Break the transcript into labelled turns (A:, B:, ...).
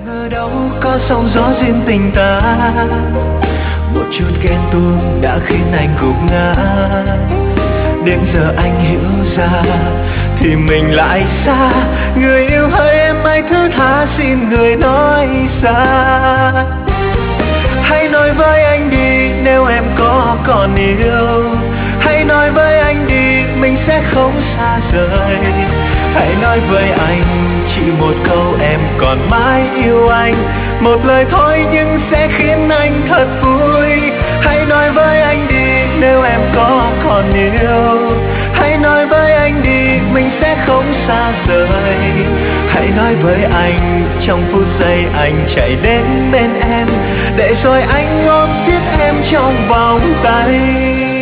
A: ngờ đâu có sóng gió duyên tình ta, một chút ghen tuông đã khiến anh gục ngã. Đến giờ anh hiểu ra thì mình lại xa. Người yêu hỡi em hãy thứ tha, xin người nói xa. Hãy nói với anh đi nếu em có còn yêu. Hãy nói với anh đi mình sẽ không xa rời. Hãy nói với anh chỉ một câu em còn mãi yêu anh. Một lời thôi nhưng sẽ khiến anh thật vui. Hãy nói với anh đi nếu em có còn yêu. Hãy nói với anh đi mình sẽ không xa rời. Hãy nói với anh trong phút giây anh chạy đến bên em, để rồi anh ôm siết em trong vòng tay.